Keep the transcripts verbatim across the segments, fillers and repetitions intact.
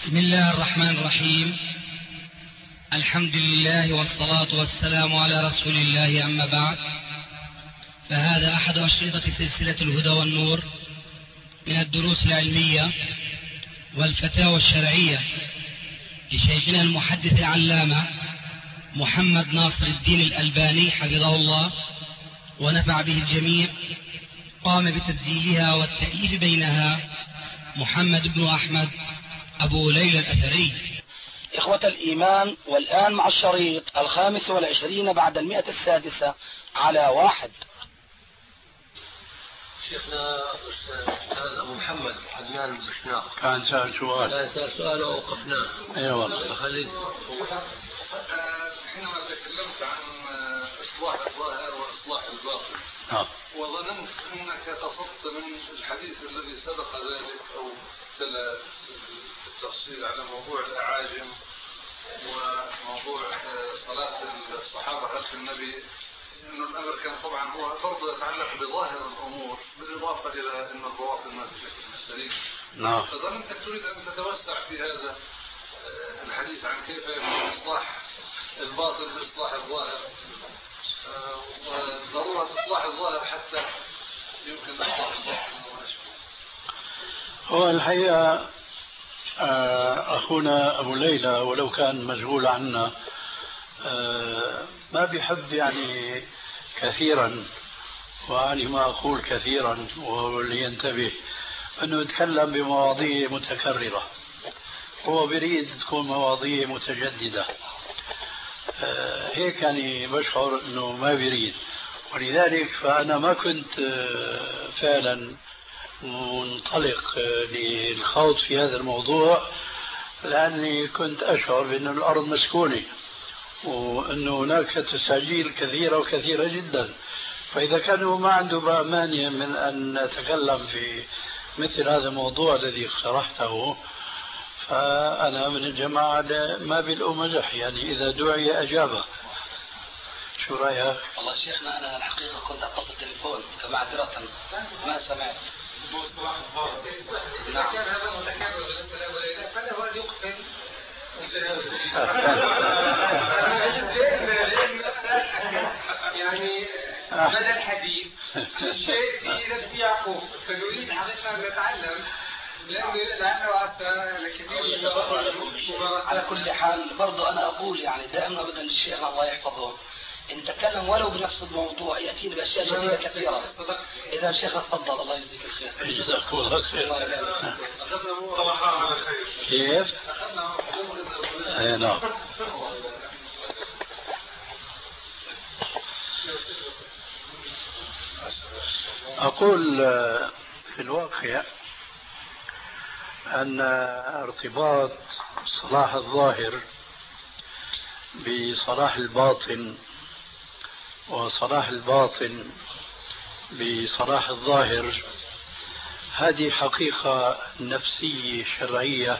بسم الله الرحمن الرحيم. الحمد لله والصلاة والسلام على رسول الله، أما بعد، فهذا أحد أشرطة سلسلة الهدى والنور من الدروس العلمية والفتاوى الشرعية لشيخنا المحدث العلامة محمد ناصر الدين الألباني حفظه الله ونفع به الجميع. قام بتسجيلها والتأليف بينها محمد بن أحمد أبو ليلى الأثري. إخوة الإيمان، والآن مع الشريط الخامس والعشرين بعد المئة السادسة على واحد. شيخنا أستاذ أبو محمد عدنان بشناق كان سأل سؤال كان سأل سؤال ووقفناه. أي والله. خليل. حينما تكلمت عن إصلاح الظاهر وإصلاح الباطن آه. وظننت أنك قصدت من الحديث الذي سبق ذلك أو تلا التفصيل على موضوع الأعاجم وموضوع صلاة الصحابة خلف النبي، أن الأمر كان طبعا هو برضه يتعلق بظاهر الأمور بالإضافة إلى أن البواطن ما تشكل السليم. نعم. فظننتك تريد أن تتوسع في هذا الحديث عن كيف يكون إصلاح الباطن بإصلاح الظاهر، وضرورة إصلاح الظاهر حتى يمكن إصلاح الباطن. هو الحقيقة أخونا أبو ليلى ولو كان مشغول عنا ما بيحب يعني كثيرا، وعني ما أقول كثيرا ولينتبه أنه يتكلم بمواضيع متكررة، هو بريد تكون مواضيع متجددة. هيك يعني بشعر أنه ما بريد، ولذلك فأنا ما كنت فعلا منطلق للخوض في هذا الموضوع، لأني كنت أشعر بأن الأرض مسكونة وأن هناك تساجيل كثيرة وكثيرة جدا، فإذا كانوا ما عنده مانع من أن نتكلم في مثل هذا الموضوع الذي اقترحته، فأنا من الجماعة ما بالأو مزح، يعني إذا دعي أجابه. شو رأيك؟ والله شيخنا أنا الحقيقة كنت أتصل تليفون فمعذرة ما سمعت. إذا كان هذا متكرر بالنسبة لأولئك فهذا هو يقفل يعني مدى الحديث الشيء في نفس يعقوب، فنريد حقيقة أن نتعلم لأنه لأنه كثير. على كل حال برضو أنا أقول يعني دائما أبدا الشيخ الله يحفظه إن تكلم ولو بنفس الموضوع يأتينا بأشياء جديدة كثيرة. إذا الشيخ تفضل الله يجزيك الخير. جزاك الله خير. كيف؟ أي نعم. أقول في الواقع أن ارتباط صلاح الظاهر بصلاح الباطن وصلاح الباطن بصلاح الظاهر هذه حقيقة نفسية شرعية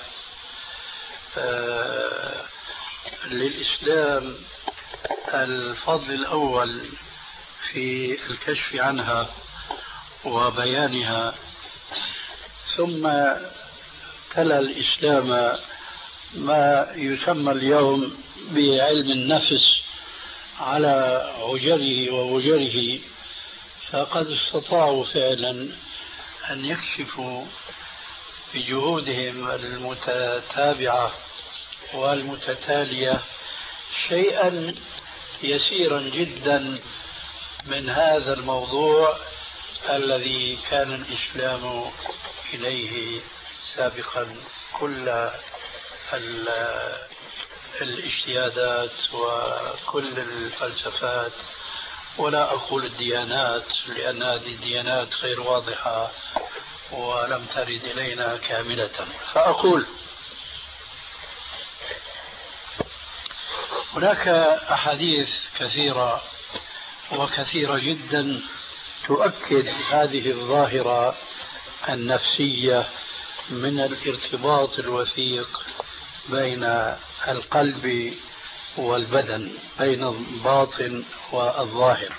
آه للإسلام الفضل الأول في الكشف عنها وبيانها، ثم تلا الإسلام ما يسمى اليوم بعلم النفس على عجره ووجره، فقد استطاعوا فعلا أن يكشفوا بجهودهم المتتابعة والمتتالية شيئا يسيرا جدا من هذا الموضوع الذي كان الإسلام إليه سابقا كل الاجتهادات وكل الفلسفات، ولا أقول الديانات لأن هذه الديانات غير واضحة ولم ترد إلينا كاملة. فأقول هناك أحاديث كثيرة وكثيرة جدا تؤكد هذه الظاهرة النفسية من الارتباط الوثيق بين القلب والبدن، بين الباطن والظاهر.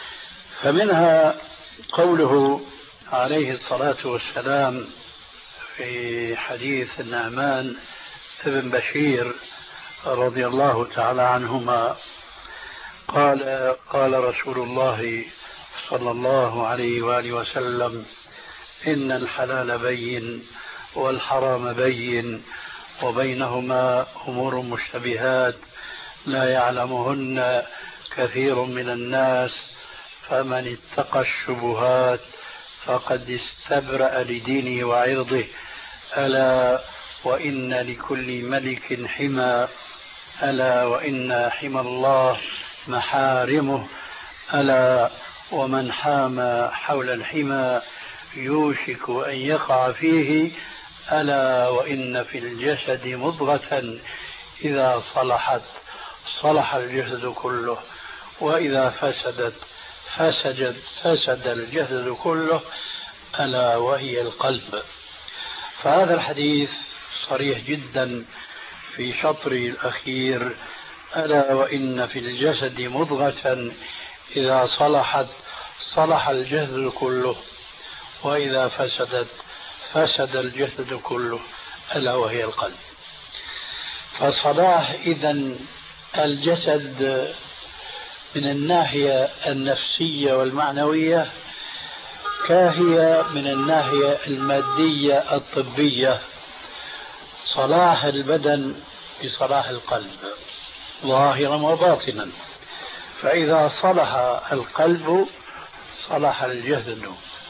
فمنها قوله عليه الصلاة والسلام في حديث النعمان ابن بشير رضي الله تعالى عنهما قال قال رسول الله صلى الله عليه وآله وسلم إن الحلال بين والحرام بين وبينهما أمور مشتبهات لا يعلمهن كثير من الناس فمن اتقى الشبهات فقد استبرأ لدينه وعرضه ألا وإن لكل ملك حمى ألا وإن حمى الله محارمه ألا ومن حام حول الحمى يوشك أن يقع فيه ألا وإن في الجسد مضغة إذا صلحت صلح الجسد كله وإذا فسدت فسد فسد الجسد كله ألا وهي القلب. فهذا الحديث صريح جدا في شطره الأخير ألا وإن في الجسد مضغة إذا صلحت صلح الجسد كله وإذا فسدت فسد الجسد كله ألا وهي القلب. فصلاح إذن الجسد من الناحية النفسية والمعنوية كاهي من الناحية المادية الطبية، صلاح البدن بصلاح القلب ظاهرا وباطنا. فإذا صلح القلب صلح الجسد،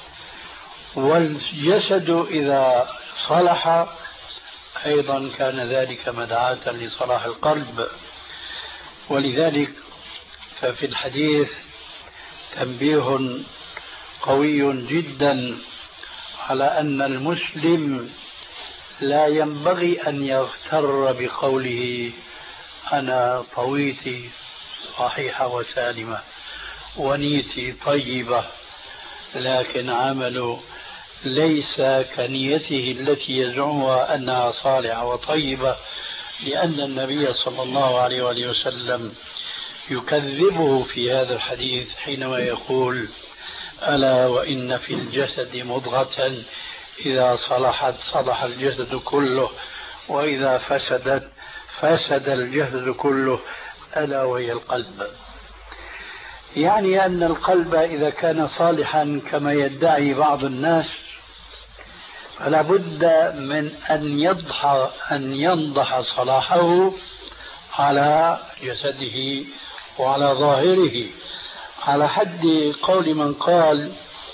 والجسد إذا صلح أيضا كان ذلك مدعاة لصلاح القلب. ولذلك ففي الحديث تنبيه قوي جدا على أن المسلم لا ينبغي أن يغتر بقوله أنا طويتي صحيحة وسالمة ونيتي طيبة، لكن عمله ليس كنيته التي يزعمها أنها صالحة وطيبة، لأن النبي صلى الله عليه وآله وسلم يكذبه في هذا الحديث حينما يقول ألا وإن في الجسد مضغة إذا صلحت صلح الجسد كله وإذا فسدت فسد الجسد كله ألا وهي القلب. يعني أن القلب إذا كان صالحا كما يدعي بعض الناس فلا بد من أن يضح أن ينضح صلاحه على جسده وعلى ظاهره، على حد قول من قال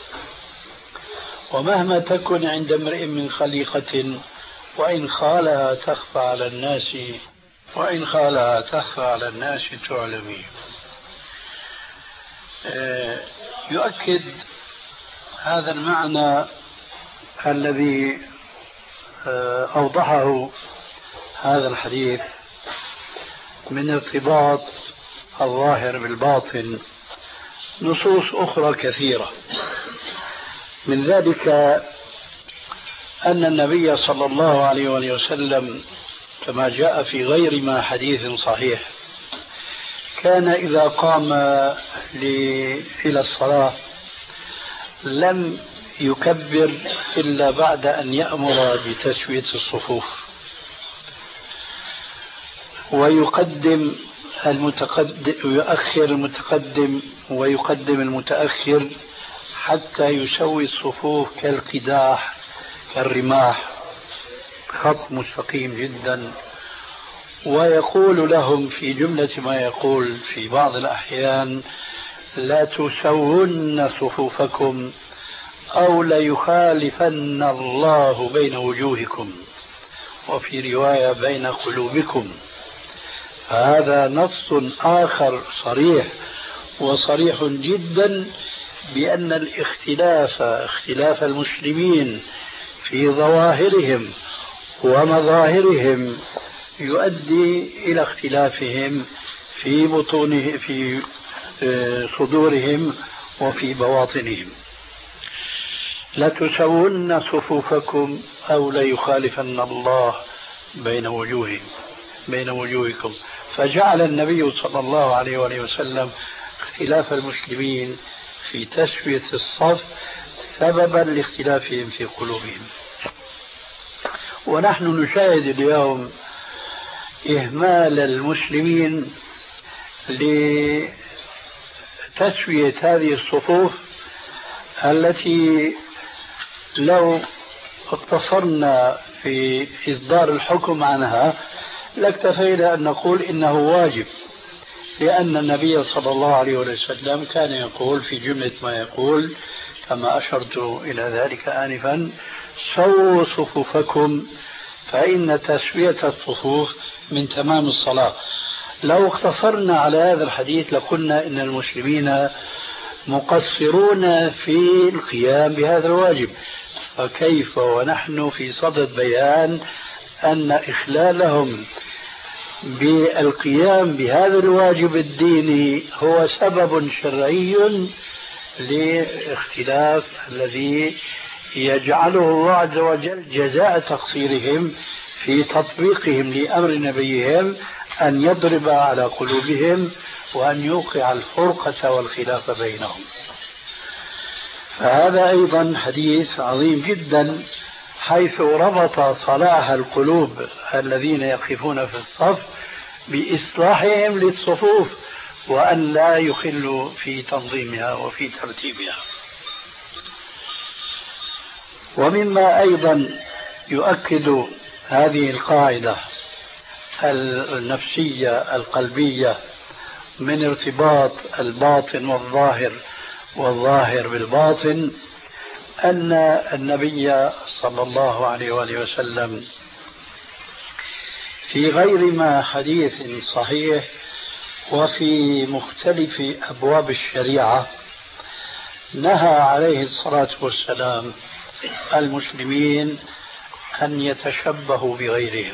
ومهما تكن عند امرئ من خليقة وإن خالها تخفى على الناس وإن خالها تخفى على الناس تعلمي. يؤكد هذا المعنى الذي أوضحه هذا الحديث من ارتباط الظاهر بالباطن نصوص أخرى كثيرة، من ذلك أن النبي صلى الله عليه وسلم كما جاء في غير ما حديث صحيح كان إذا قام إلى الصلاة لم يكبر إلا بعد أن يأمر بتسوية الصفوف ويقدم المتقدم ويؤخر المتقدم ويقدم المتأخر حتى يسوي الصفوف كالقداح كالرماح خط مستقيم جدا. ويقول لهم في جملة ما يقول في بعض الأحيان لا تسون صفوفكم أو ليخالفن الله بين وجوهكم، وفي رواية بين قلوبكم. هذا نص آخر صريح وصريح جدا بأن الاختلاف اختلاف المسلمين في ظواهرهم ومظاهرهم يؤدي إلى اختلافهم في بطونه في صدورهم وفي بواطنهم. لتسون صفوفكم أو ليخالفن الله بين وجوههم بين وجوهكم. فجعل النبي صلى الله عليه وآله وسلم اختلاف المسلمين في تسوية الصف سببا لاختلافهم في قلوبهم. ونحن نشاهد اليوم إهمال المسلمين لتسوية هذه الصفوف التي لو اقتصرنا في إصدار الحكم عنها لاكتفينا أن نقول إنه واجب، لأن النبي صلى الله عليه وسلم كان يقول في جملة ما يقول كما أشرت إلى ذلك آنفا: سووا صفوفكم فإن تسوية الصفوف من تمام الصلاة. لو اقتصرنا على هذا الحديث لقلنا إن المسلمين مقصرون في القيام بهذا الواجب، فكيف ونحن في صدد بيان أن إخلالهم بالقيام بهذا الواجب الديني هو سبب شرعي لاختلاف الذي يجعله الله عز وجل جزاء تقصيرهم في تطبيقهم لأمر نبيهم أن يضرب على قلوبهم وأن يوقع الفرقة والخلاف بينهم. فهذا أيضا حديث عظيم جدا، حيث ربط صلاح القلوب الذين يقفون في الصف بإصلاحهم للصفوف وأن لا يخلوا في تنظيمها وفي ترتيبها. ومما أيضا يؤكد هذه القاعدة النفسية القلبية من ارتباط الباطن والظاهر والظاهر بالباطن أن النبي صلى الله عليه وآله وسلم في غير ما حديث صحيح وفي مختلف أبواب الشريعة نهى عليه الصلاة والسلام المسلمين أن يتشبهوا بغيرهم،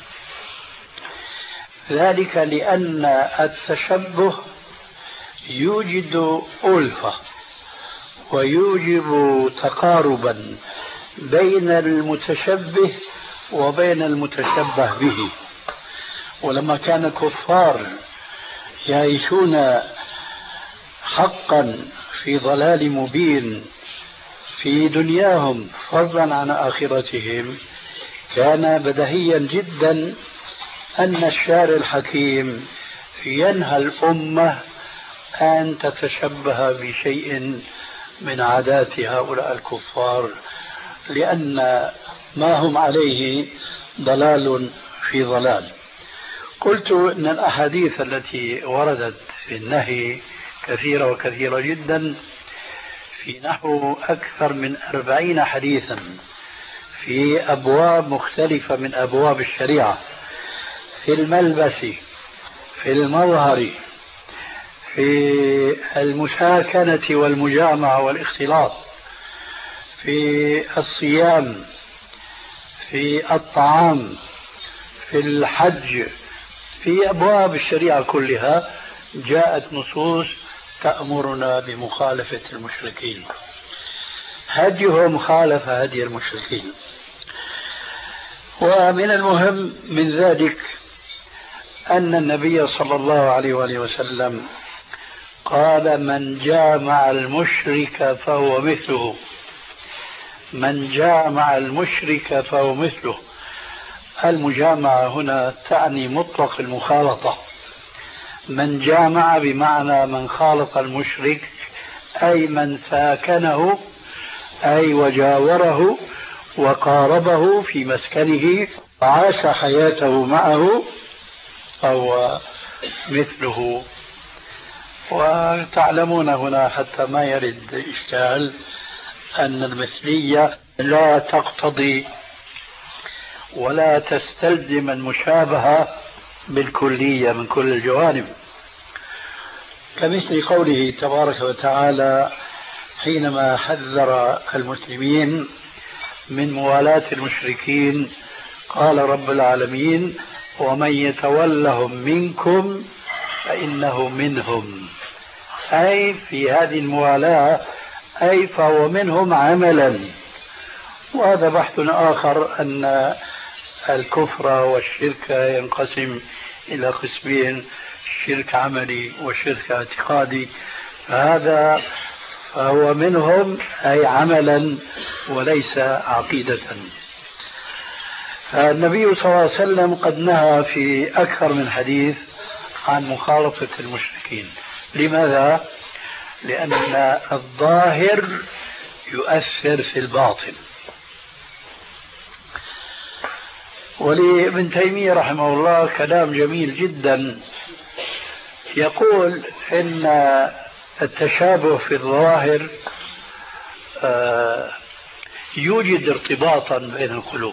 ذلك لأن التشبه يوجد ألفة ويوجب تقاربا بين المتشبه وبين المتشبه به. ولما كان الكفار يعيشون حقا في ضلال مبين في دنياهم فضلا عن آخرتهم، كان بديهيا جدا أن الشارع الحكيم ينهى الأمة أن تتشبه بشيء من عادات هؤلاء الكفار، لأن ما هم عليه ضلال في ضلال. قلت إن الأحاديث التي وردت في النهي كثيرة وكثيرة جدا، في نحو أكثر من أربعين حديثا في أبواب مختلفة من أبواب الشريعة، في الملبس، في المظهر، في المساكنة والمجامعة والاختلاط، في الصيام، في الطعام، في الحج، في أبواب الشريعة كلها جاءت نصوص تأمرنا بمخالفة المشركين. هديهم خالف هدي المشركين. ومن المهم من ذلك أن النبي صلى الله عليه وآله وسلم قال: من جامع المشرك فهو مثله. من جامع المشرك فهو مثله. المجامعة هنا تعني مطلق المخالطة. من جامع بمعنى من خالط المشرك، أي من ساكنه، أي وجاوره وقاربه في مسكنه وعاش حياته معه، فهو مثله. وتعلمون هنا حتى ما يرد إشكال أن المثلية لا تقتضي ولا تستلزم المشابهة بالكلية من كل الجوانب، كمثل قوله تبارك وتعالى حينما حذر المسلمين من موالاة المشركين قال رب العالمين: ومن يتولهم منكم فإنه منهم. أي في هذه الموالاة أي فهو منهم عملا. وهذا بحث آخر أن الكفر والشرك ينقسم إلى قسمين: شرك عملي وشرك اعتقادي. فهذا فهو منهم أي عملا وليس عقيدة. النبي صلى الله عليه وسلم قد نهى في أكثر من حديث عن مخالطة المشركين. لماذا؟ لأن الظاهر يؤثر في الباطن. ولابن تيمية رحمه الله كلام جميل جدا، يقول إن التشابه في الظواهر يوجد ارتباطا بين القلوب.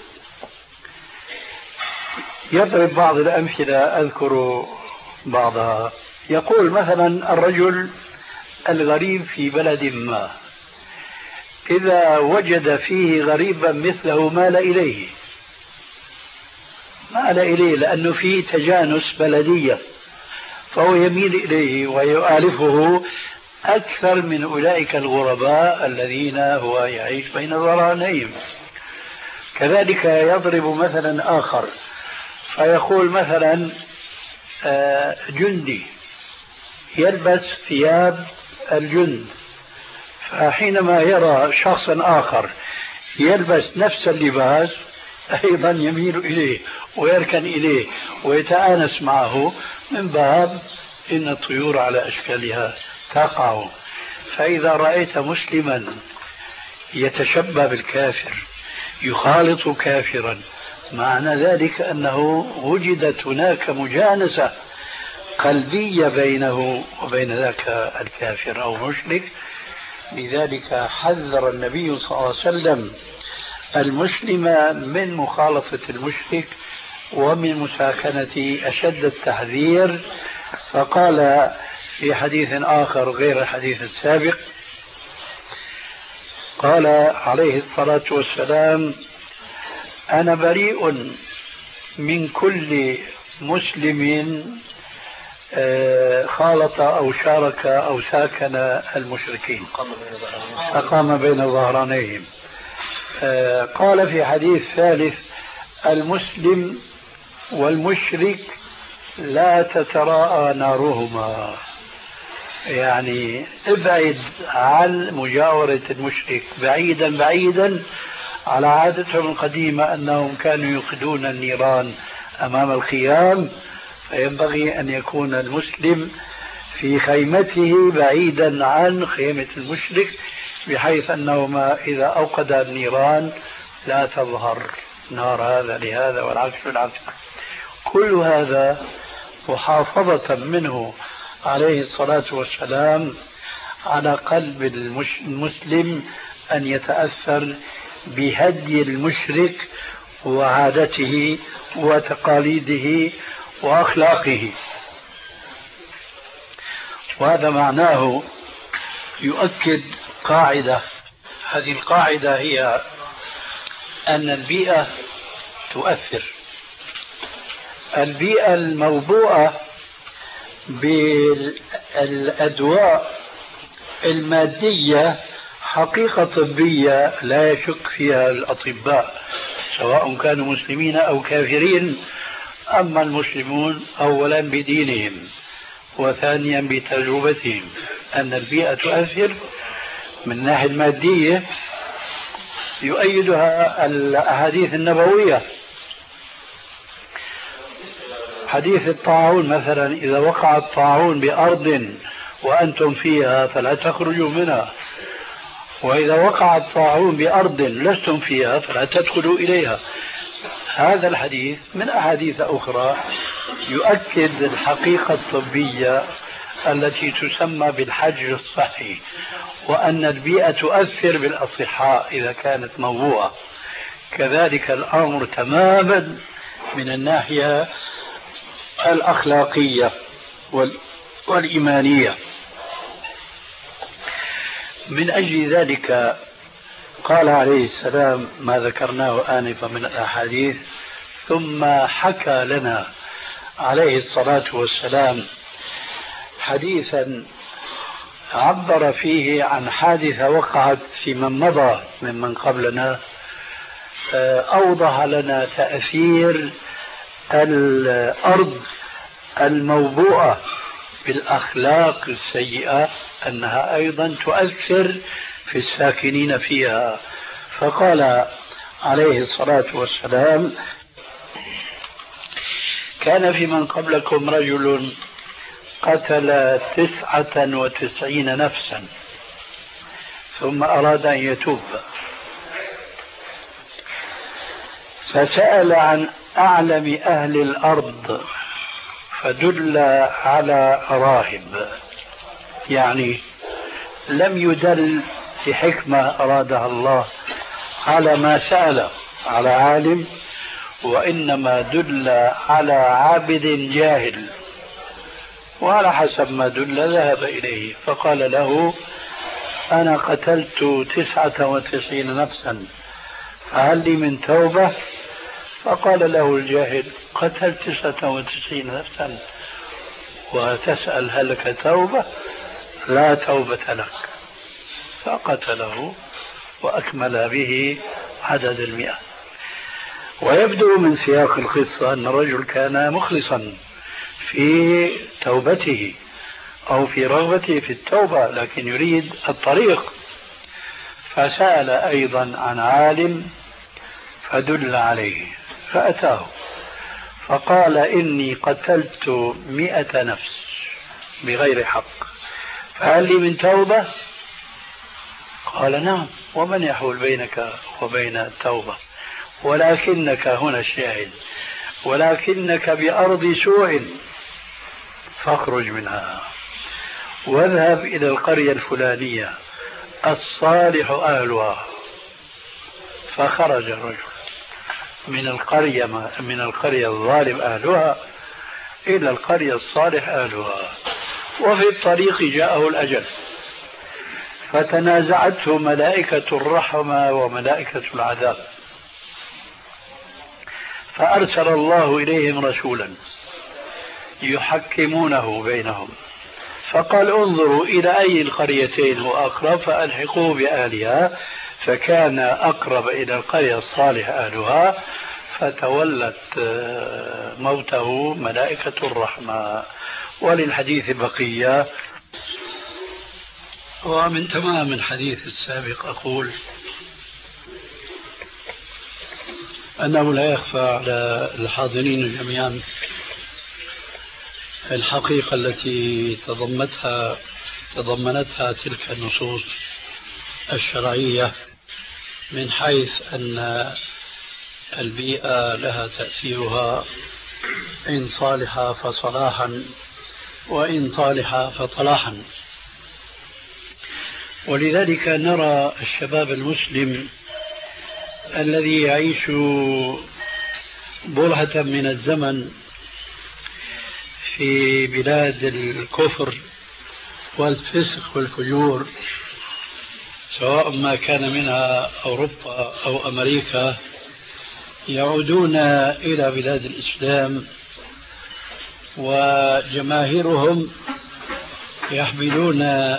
يضرب بعض الأمثلة أذكر بعضها. يقول مثلا الرجل الغريب في بلد ما إذا وجد فيه غريبا مثله مال إليه، مال إليه لأنه فيه تجانس بلدية، فهو يميل إليه ويؤالفه أكثر من أولئك الغرباء الذين هو يعيش بين ظهرانيهم. كذلك يضرب مثلا آخر فيقول مثلا جندي يلبس ثياب الجند، فحينما يرى شخصا آخر يلبس نفس اللباس أيضا يميل إليه ويركن إليه ويتآنس معه، من باب إن الطيور على أشكالها تقع. فإذا رأيت مسلما يتشبه بالكافر يخالط كافرا، معنى ذلك أنه وجدت هناك مجانسة قلبية بينه وبين ذاك الكافر أو مشرك. لذلك حذر النبي صلى الله عليه وسلم المسلم من مخالطة المشرك ومن مساكنة أشد التحذير، فقال في حديث آخر غير الحديث السابق، قال عليه الصلاة والسلام: أنا بريء من كل مسلم خالط أو شارك أو ساكن المشركين فقام بين ظهرانيهم. قال في حديث ثالث: المسلم والمشرك لا تتراءى نارهما، يعني ابعد عن مجاورة المشرك بعيدا بعيدا. على عادتهم القديمة أنهم كانوا يوقدون النيران أمام الخيام، فينبغي أن يكون المسلم في خيمته بعيدا عن خيمة المشرك، بحيث أنه ما إذا أوقد النيران لا تظهر نار هذا لهذا والعكس بالعكس. كل هذا محافظة منه عليه الصلاة والسلام على قلب المسلم أن يتأثر بهدي المشرك وعادته وتقاليده وأخلاقه. وهذا معناه يؤكد قاعدة، هذه القاعدة هي أن البيئة تؤثر. البيئة الموضوعة بالأدواء المادية حقيقة طبية لا يشك فيها الأطباء سواء كانوا مسلمين أو كافرين. أما المسلمون أولا بدينهم وثانيا بتجربتهم أن البيئة تؤثر من الناحية المادية، يؤيدها الأحاديث النبوية. حديث الطاعون مثلا: إذا وقع الطاعون بأرض وأنتم فيها فلا تخرجوا منها، وإذا وقع الطاعون بأرض لستم فيها فلا تدخلوا إليها. هذا الحديث من أحاديث أخرى يؤكد الحقيقة الطبية التي تسمى بالحجر الصحي، وأن البيئة تؤثر بالأصحاء إذا كانت موضوعة. كذلك الأمر تماما من الناحية الأخلاقية والإيمانية. من أجل ذلك قال عليه السلام ما ذكرناه آنفا من الأحاديث، ثم حكى لنا عليه الصلاة والسلام حديثا عبر فيه عن حادثة وقعت في من مضى ممن قبلنا، أوضح لنا تأثير الأرض الموبوءة بالأخلاق السيئة أنها أيضا تؤثر في الساكنين فيها. فقال عليه الصلاة والسلام: كان في من قبلكم رجل قتل تسعة وتسعين نفسا ثم أراد أن يتوب، فسأل عن أعلم أهل الأرض فدل على راهب، يعني لم يدل بحكمة أرادها الله على ما سأل على عالم، وإنما دل على عابد جاهل، وعلى حسب ما دل ذهب إليه فقال له أنا قتلت تسعة وتسعين نفسا فهل لي من توبة؟ فقال له الجاهل قتلت تسعة وتسعين نفسا وتسأل هل لك توبة؟ لا توبة لك. فقتله وأكمل به عدد المئة. ويبدو من سياق القصة أن الرجل كان مخلصا في توبته أو في رغبته في التوبة، لكن يريد الطريق، فسأل أيضا عن عالم فدل عليه فأتاه فقال إني قتلت مئة نفس بغير حق فهل لي من توبة؟ قال نعم، ومن يحول بينك وبين التوبة؟ ولكنك هنا الشاهد، ولكنك بأرض سوء فاخرج منها واذهب إلى القرية الفلانية الصالح أهلها. فخرج الرجل من القرية من القرية الظالم أهلها إلى القرية الصالح أهلها، وفي الطريق جاءه الأجل فتنازعته ملائكة الرحمة وملائكة العذاب، فأرسل الله إليهم رسولا يحكمونه بينهم، فقال انظروا إلى أي القريتين هو أقرب فألحقوه بأهلها، فكان أقرب إلى القرية الصالح أهلها فتولت موته ملائكة الرحمة. وللحديث بقية. ومن تمام الحديث السابق أقول أنه لا يخفى على الحاضرين جميعا الحقيقة التي تضمتها تضمنتها تلك النصوص الشرعية، من حيث أن البيئة لها تأثيرها إن صالح فصلاحا وإن طالح فطلاحا. ولذلك نرى الشباب المسلم الذي يعيش برهة من الزمن في بلاد الكفر والفسق والفجور، سواء ما كان منها أوروبا أو أمريكا، يعودون إلى بلاد الإسلام وجماهيرهم يحملون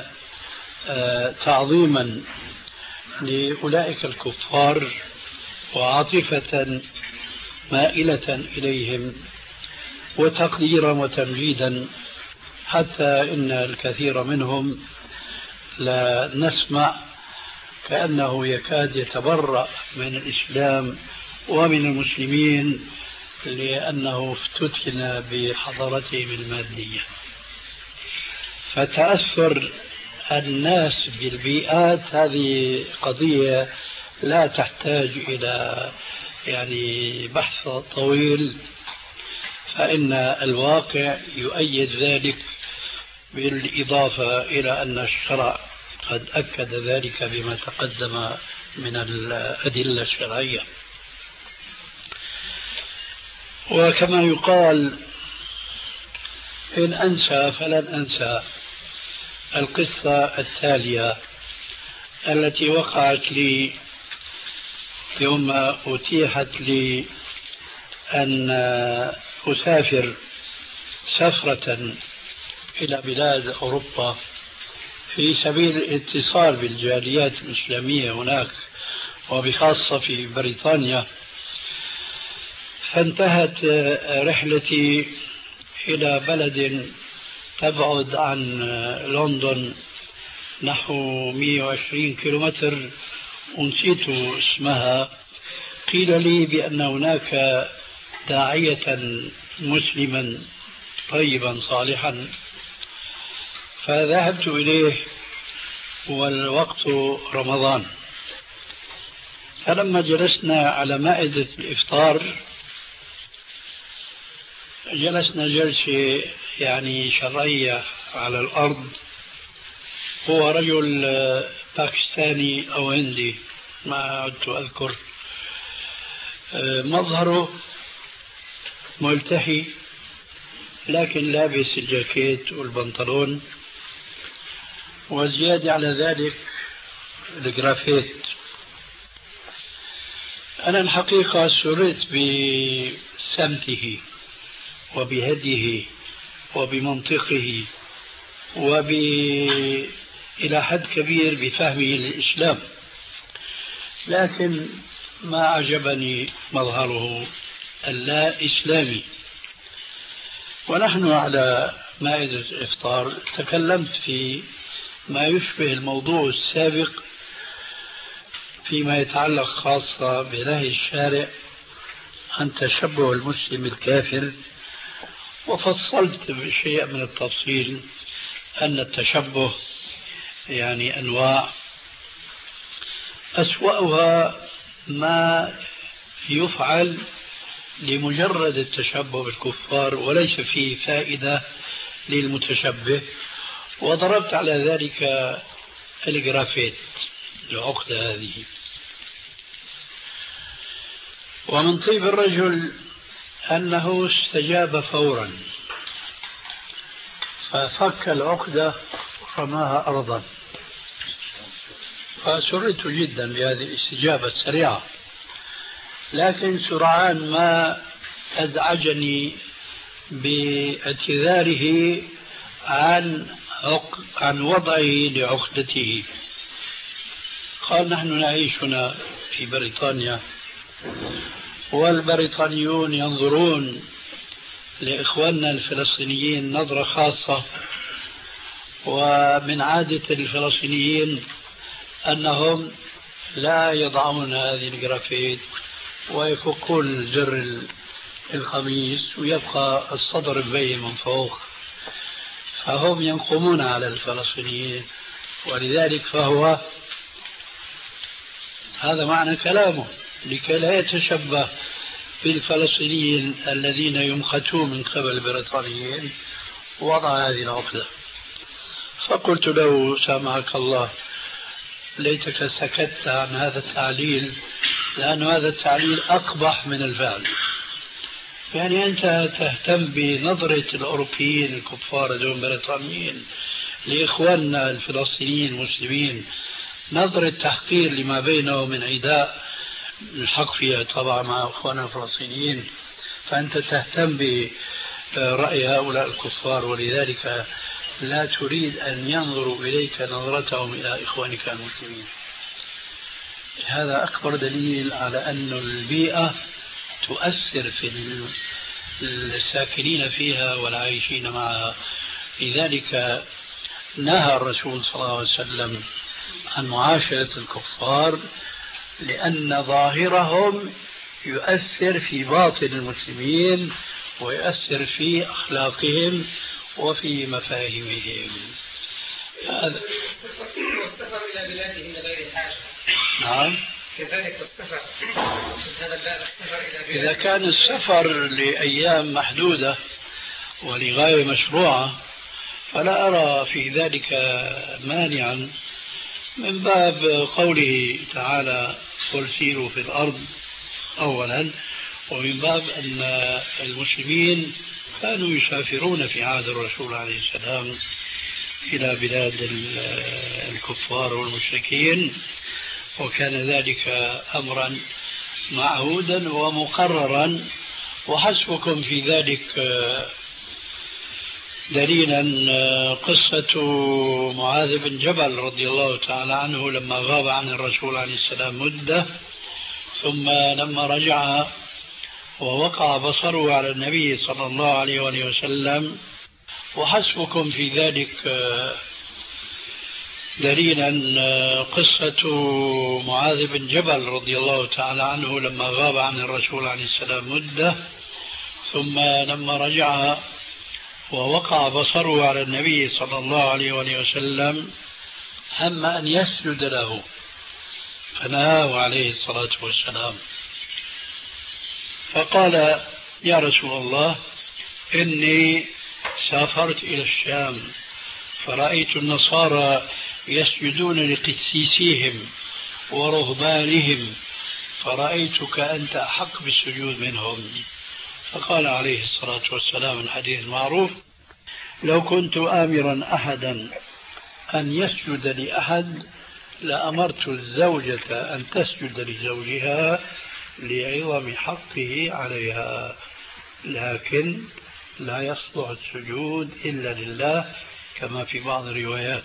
تعظيما لأولئك الكفار وعاطفة مائلة إليهم وتقديرا وتمجيدا، حتى إن الكثير منهم لا نسمع كأنه يكاد يتبرأ من الإسلام ومن المسلمين لأنه افتتن بحضارتهم المادية. فتأثر الناس بالبيئات هذه قضية لا تحتاج إلى يعني بحث طويل، فإن الواقع يؤيد ذلك، بالإضافة إلى أن الشرع قد أكد ذلك بما تقدم من الأدلة الشرعية. وكما يقال إن أنسى فلن أنسى القصة التالية التي وقعت لي يوم أتيحت لي أن أسافر سفرة إلى بلاد أوروبا في سبيل الاتصال بالجاليات الإسلامية هناك وبخاصة في بريطانيا. فانتهت رحلتي إلى بلد تبعد عن لندن نحو مئة وعشرين كيلومتر ونسيت اسمها. قيل لي بأن هناك داعية مسلما طيبا صالحا، فذهبت إليه والوقت رمضان. فلما جلسنا على مائدة الإفطار جلسنا جلسة يعني شرعية على الأرض. هو رجل باكستاني أو هندي ما عدت أذكر، مظهره ملتحي لكن لابس الجاكيت والبنطلون، وزيادة على ذلك الجرافيت. أنا الحقيقة سررت بسمته وبهديه وبمنطقه وب إلى حد كبير بفهمه للإسلام، لكن ما أعجبني مظهره اللا إسلامي. ونحن على مائدة الإفطار تكلمت في ما يشبه الموضوع السابق فيما يتعلق خاصة بنهي الشارع عن تشبه المسلم الكافر، وفصلت بشيء من التفصيل أن التشبه يعني أنواع، أسوأها ما يفعل لمجرد التشبه بالكفار وليس فيه فائدة للمتشبه، وضربت على ذلك الجرافيت العقدة هذه. ومن طيب الرجل أنه استجاب فورا، ففك العقدة رماها أرضا، فسررت جدا بهذه الاستجابة السريعة. لكن سرعان ما أزعجني باعتذاره عن عن وضعه لعقدته. قال: نحن نعيش هنا في بريطانيا، والبريطانيون ينظرون لإخواننا الفلسطينيين نظرة خاصة، ومن عادة الفلسطينيين أنهم لا يضعون هذه الجرافيت ويفكون زر القميص ويبقى الصدر مبين من فوق، فهم ينقمون على الفلسطينيين. ولذلك فهو هذا معنى كلامه، لكي لا يتشبه بالفلسطينيين الذين يمقتون من قبل البريطانيين وضع هذه العقدة. فقلت له: سامحك الله، ليتك سكت عن هذا التعليل، لأن هذا التعليل أقبح من الفعل. يعني أنت تهتم بنظرة الأوروبيين الكفار دون بريطانيين لإخواننا الفلسطينيين المسلمين، نظرة تحقير لما بينه من عداء الحق فيها طبعا مع أخواننا الفلسطينيين، فأنت تهتم برأي هؤلاء الكفار، ولذلك لا تريد أن ينظروا إليك نظرتهم إلى إخوانك المسلمين. هذا أكبر دليل على أن البيئة تؤثر في الساكنين فيها والعايشين معها. لذلك نهى الرسول صلى الله عليه وسلم عن معاشرة الكفار، لأن ظاهرهم يؤثر في باطن المسلمين ويؤثر في أخلاقهم وفي مفاهيمهم. هذا والسفر إلى بلادهم لغير حاجة. نعم. كذلك السفر هذا الباب، السفر إلى بلادهم إذا كان السفر لأيام محدودة ولغاية مشروعة فلا أرى في ذلك مانعا، من باب قوله تعالى: قل سيروا في الأرض أولا، ومن باب أن المسلمين كانوا يسافرون في عهد الرسول عليه السلام إلى بلاد الكفار والمشركين، وكان ذلك أمرا معهودا ومقررا. وحسبكم في ذلك دليلا قصة معاذ بن جبل رضي الله تعالى عنه لما غاب عن الرسول عليه السلام مدة، ثم لما رجع ووقع بصره على النبي صلى الله عليه وسلم. وحسبكم في ذلك دليلا قصة معاذ بن جبل رضي الله تعالى عنه لما غاب عن الرسول عليه السلام مدة، ثم لما رجع ووقع بصره على النبي صلى الله عليه وآله وسلم هم أن يسجد له فنهاه عليه الصلاة والسلام، فقال: يا رسول الله، إني سافرت إلى الشام فرأيت النصارى يسجدون لقسيسيهم ورهبانهم، فرأيتك أنت أحق بالسجود منهم. فقال عليه الصلاة والسلام الحديث المعروف: لو كنت آمرا أحدا أن يسجد لأحد لأمرت الزوجة أن تسجد لزوجها لعظم حقه عليها، لكن لا يصلح السجود إلا لله كما في بعض الروايات.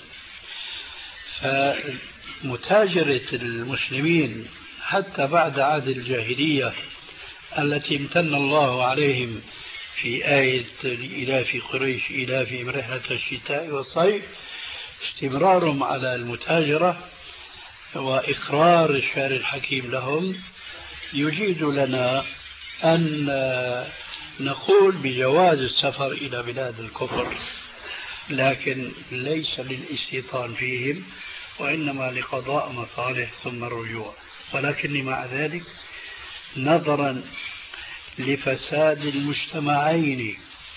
فمتاجرة المسلمين حتى بعد عهد الجاهلية التي امتن الله عليهم في آية إلاف قريش إلافهم رحلة الشتاء والصيف، استمرارهم على المتاجرة وإقرار الشارع الحكيم لهم يجيز لنا أن نقول بجواز السفر إلى بلاد الكفر، لكن ليس للاستيطان فيهم وإنما لقضاء مصالح ثم الرجوع. ولكن مع ذلك نظرا لفساد المجتمعين،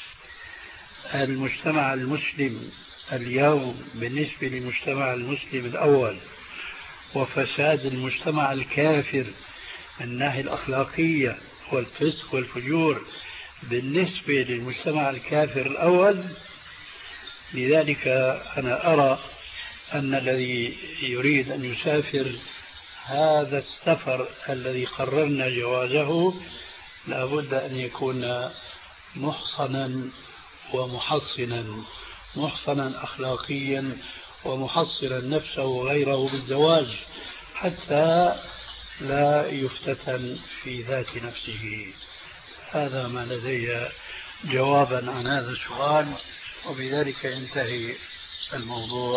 المجتمع المسلم اليوم بالنسبة للمجتمع المسلم الأول، وفساد المجتمع الكافر من الناحية الأخلاقية والفسق والفجور بالنسبة للمجتمع الكافر الأول، لذلك أنا أرى أن الذي يريد أن يسافر هذا السفر الذي قررنا جوازه لابد أن يكون محصنا ومحصنا، محصنا أخلاقيا ومحصنا نفسه وغيره بالزواج حتى لا يفتتن في ذات نفسه. هذا ما لدي جوابا عن هذا السؤال، وبذلك ينتهي الموضوع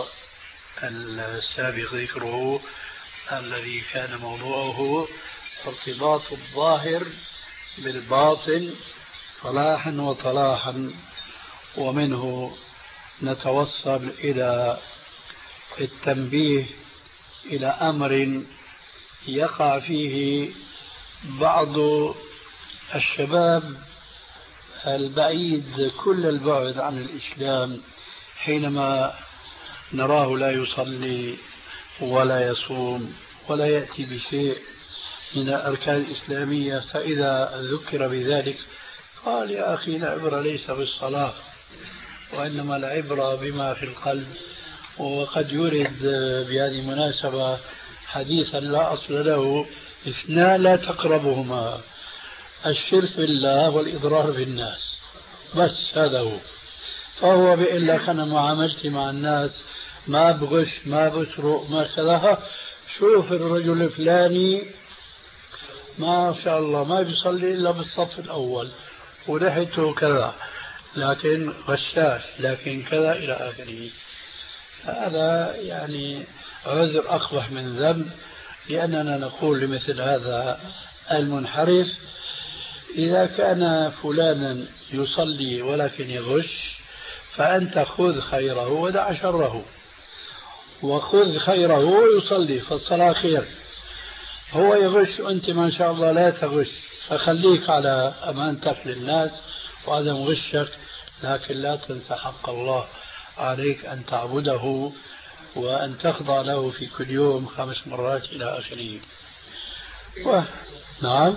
السابق ذكره الذي كان موضوعه ارتباط الظاهر بالباطن صلاحا وطلاحا، ومنه نتوصل إلى التنبيه إلى أمر يقع فيه بعض الشباب البعيد كل البعد عن الإسلام، حينما نراه لا يصلي ولا يصوم ولا يأتي بشيء من الأركان الإسلامية، فإذا ذكر بذلك قال: يا أخي العبرة ليس بالصلاة وإنما العبرة بما في القلب. وقد يرد بهذه المناسبة حديثا لا أصل له: اثنان لا تقربهما، الشرك بالله والإضرار بالناس، بس هذا هو. فهو بيقول لك أنا معاملتي مع الناس ما بغش ما بسرق ما كذا، شوف الرجل الفلاني ما شاء الله ما بيصلي إلا بالصف الأول وريحته كذا، لكن غشاش، لكن كذا إلى آخره. هذا يعني عذر أقبح من ذنب، لأننا نقول لمثل هذا المنحرف: إذا كان فلانا يصلي ولكن يغش فأنت خذ خيره ودع شره، وخذ خيره ويصلي فالصلاة خير. هو يغش وأنت ما شاء الله لا تغش، فخليك على أمانتك للناس وعدم غشك، لكن لا تنسى حق الله عليك أن تعبده وأن تخضع له في كل يوم خمس مرات إلى آخره. و... نعم.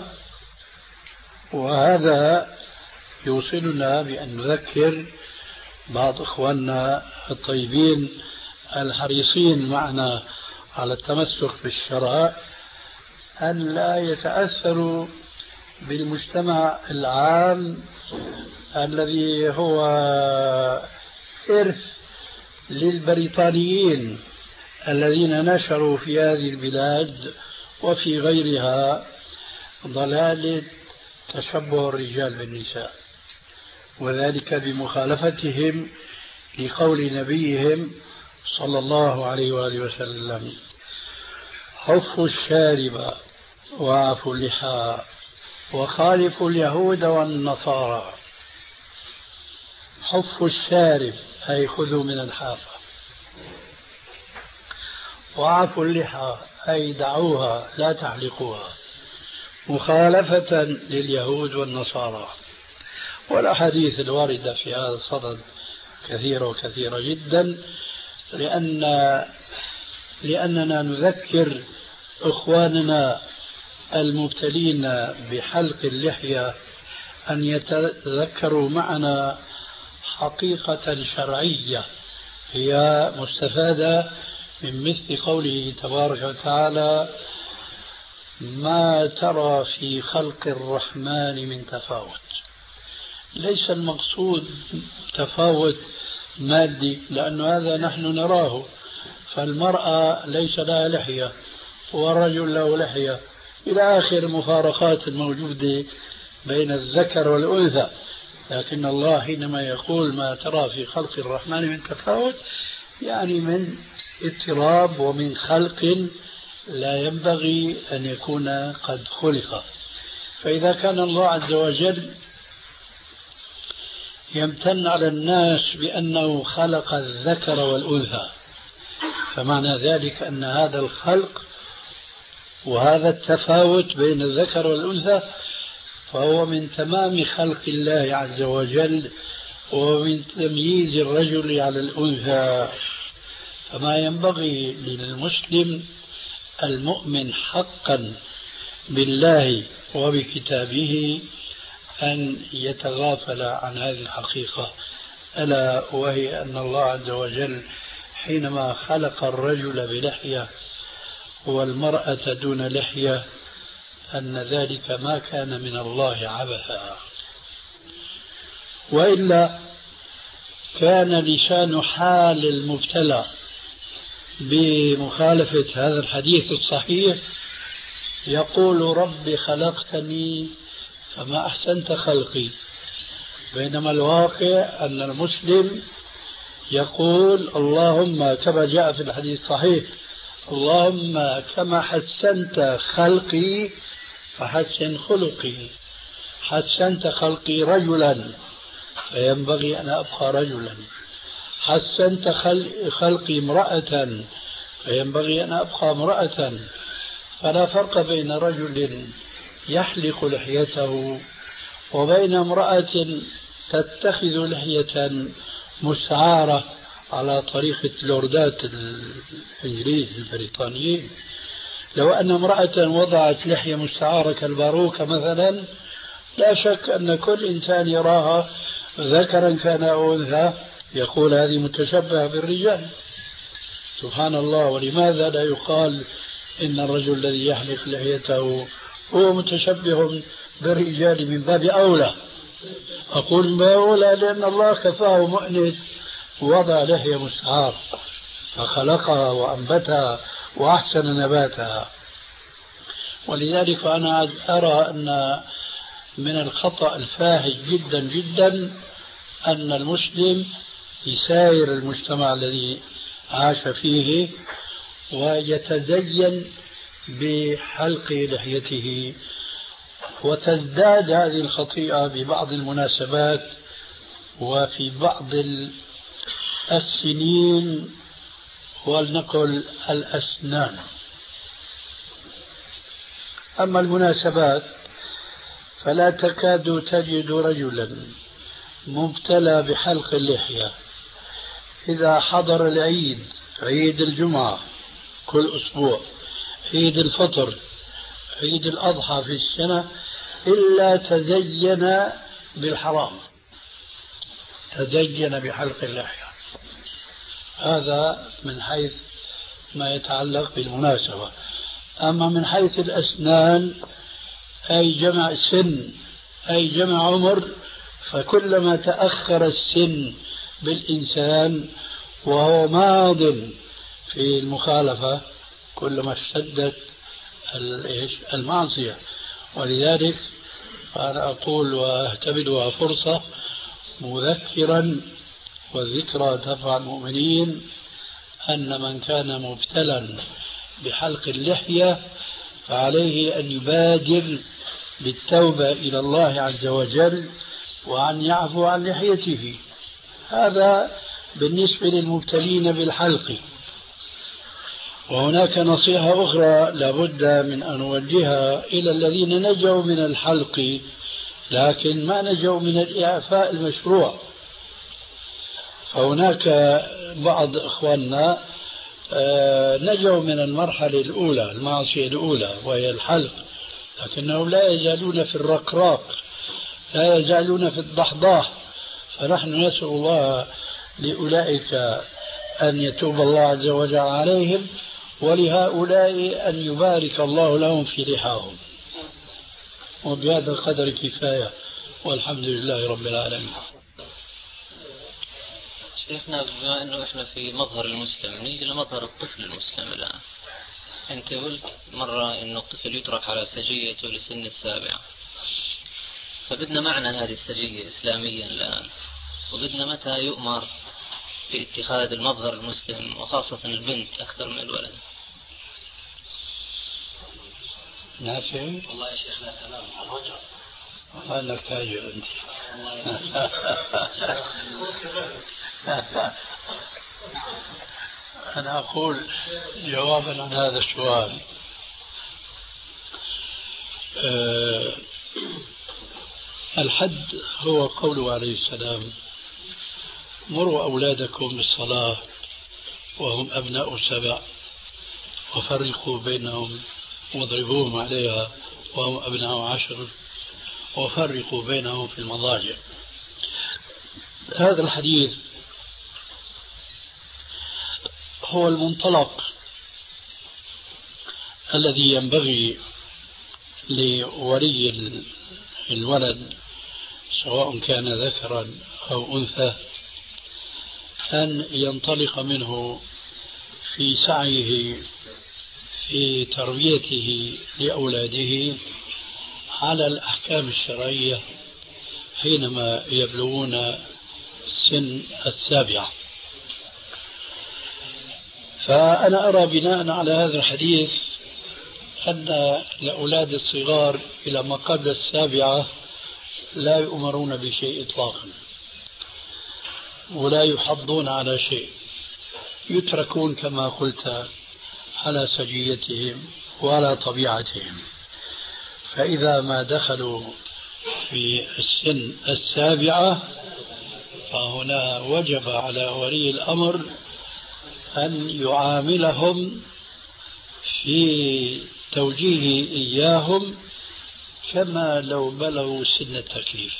وهذا يوصلنا بأن نذكر بعض إخواننا الطيبين الحريصين معنا على التمسك بالشرع أن لا يتأثروا بالمجتمع العام الذي هو إرث للبريطانيين الذين نشروا في هذه البلاد وفي غيرها ضلالة تشبه الرجال بالنساء، وذلك بمخالفتهم لقول نبيهم صلى الله عليه وآله وسلم: حفوا الشارب وعفوا اللحى وخالفوا اليهود والنصارى. حفوا الشارب أي خذوا من الحافة، وعفوا اللحى أي دعوها لا تحلقوها، مخالفة لليهود والنصارى. والأحاديث الواردة في هذا الصدد كثيرة وكثيرة جدا، لأن لأننا نذكر إخواننا المبتلين بحلق اللحية أن يتذكروا معنا حقيقة شرعية هي مستفادة من مثل قوله تبارك وتعالى: ما ترى في خلق الرحمن من تفاوت. ليس المقصود تفاوت مادي، لأن هذا نحن نراه، فالمرأة ليس لها لحية والرجل له لحية إلى آخر المفارقات الموجودة بين الذكر والأنثى. لكن الله حينما يقول ما ترى في خلق الرحمن من تفاوت، يعني من اضطراب ومن خلق لا ينبغي أن يكون قد خلق. فإذا كان الله عز وجل يمتن على الناس بأنه خلق الذكر والأنثى، فمعنى ذلك أن هذا الخلق وهذا التفاوت بين الذكر والأنثى فهو من تمام خلق الله عز وجل ومن تمييز الرجل على الأنثى. فما ينبغي للمسلم المؤمن حقا بالله وبكتابه أن يتغافل عن هذه الحقيقة، ألا وهي أن الله عز وجل حينما خلق الرجل بلحية والمرأة دون لحية أن ذلك ما كان من الله عبثا، وإلا كان لسان حال المبتلى بمخالفة هذا الحديث الصحيح يقول: رب خلقتني فما أحسنت خلقي، بينما الواقع أن المسلم يقول: اللهم كما جاء في الحديث الصحيح: اللهم كما حسنت خلقي فحسن خلقي. حسنت خلقي رجلا فينبغي أن أبقى رجلا، حسنت خلقي امرأة فينبغي أن أبقى امرأة. فلا فرق بين رجل يحلق لحيته وبين امرأة تتخذ لحية مستعارة على طريقة لوردات الإنجليز البريطانيين. لو أن امرأة وضعت لحية مستعارة كالباروكة مثلا، لا شك أن كل إنسان يراها ذكرا كان أو أنثى يقول هذه متشبهة بالرجال. سبحان الله. ولماذا لا يقال إن الرجل الذي يحلق لحيته هو متشبه بالرجال من باب أولى؟ أقول من باب أولى لأن الله كفاه مؤنس وضع لحية مستعار فخلقها وأنبتها وأحسن نباتها. ولذلك أنا أرى أن من الخطأ الفاحش جدا جدا أن المسلم يساير المجتمع الذي عاش فيه ويتزين بحلق لحيته، وتزداد هذه الخطيئة ببعض المناسبات وفي بعض السنين ولنقل الأسنان. أما المناسبات فلا تكاد تجد رجلا مبتلى بحلق اللحية إذا حضر العيد، عيد الجمعة كل أسبوع، عيد الفطر، عيد الأضحى في السنة، إلا تزين بالحرام، تزين بحلق اللحية. هذا من حيث ما يتعلق بالمناسبة. أما من حيث الأسنان أي جمع سن أي جمع عمر، فكلما تأخر السن بالإنسان وهو ماض في المخالفة كلما اشتدت المعصية. ولذلك أنا أقول وأهتبلها فرصة مذكرا والذكرى تنفع المؤمنين أن من كان مبتلا بحلق اللحية فعليه أن يبادر بالتوبة إلى الله عز وجل وأن يعفو عن لحيته. هذا بالنسبة للمبتلين بالحلق. وهناك نصيحة أخرى لابد من أن نوجهها إلى الذين نجوا من الحلق لكن ما نجوا من الإعفاء المشروع. فهناك بعض إخواننا نجوا من المرحلة الأولى، المعصية الأولى وهي الحلق، لكنهم لا يزالون في الرقراق، لا يزالون في الضحضاح. فنحن نسأل الله لأولئك أن يتوب الله عز وجل عليهم، ولهؤلاء أن يبارك الله لهم في لحاهم. وبهذا القدر كفاية، والحمد لله رب العالمين. شيخنا، بما أنه إحنا في مظهر المسلم، نيجي لمظهر الطفل المسلم الآن. أنت قلت مرة أنه الطفل يترك على سجيته لسن السابعة، فبدنا معنى هذه السجية إسلاميا الآن، وبدنا متى يؤمر باتخاذ المظهر المسلم، وخاصة البنت أكثر من الولد. نافع؟ والله يا شيخ لا كلام الرجل. والله انك تاجر انت. انا اقول جوابا عن هذا السؤال، أه الحد هو قوله عليه السلام: مروا أولادكم بالصلاة وهم أبناء سبع وفرقوا بينهم واضربوهم عليها وهم أبناء عشر وفرقوا بينهم في المضاجع. هذا الحديث هو المنطلق الذي ينبغي لولي الولد سواء كان ذكرا أو أنثى أن ينطلق منه في سعيه في تربيته لأولاده على الأحكام الشرعية حينما يبلغون سن السابعة. فأنا أرى بناء على هذا الحديث أن الأولاد الصغار إلى ما قبل السابعة لا يؤمرون بشيء إطلاقا، ولا يحضون على شيء، يتركون كما قلت على سجيتهم وعلى طبيعتهم. فإذا ما دخلوا في السن السابعة فهنا وجب على ولي الأمر أن يعاملهم في توجيه إياهم كما لو بلغوا سن التكليف،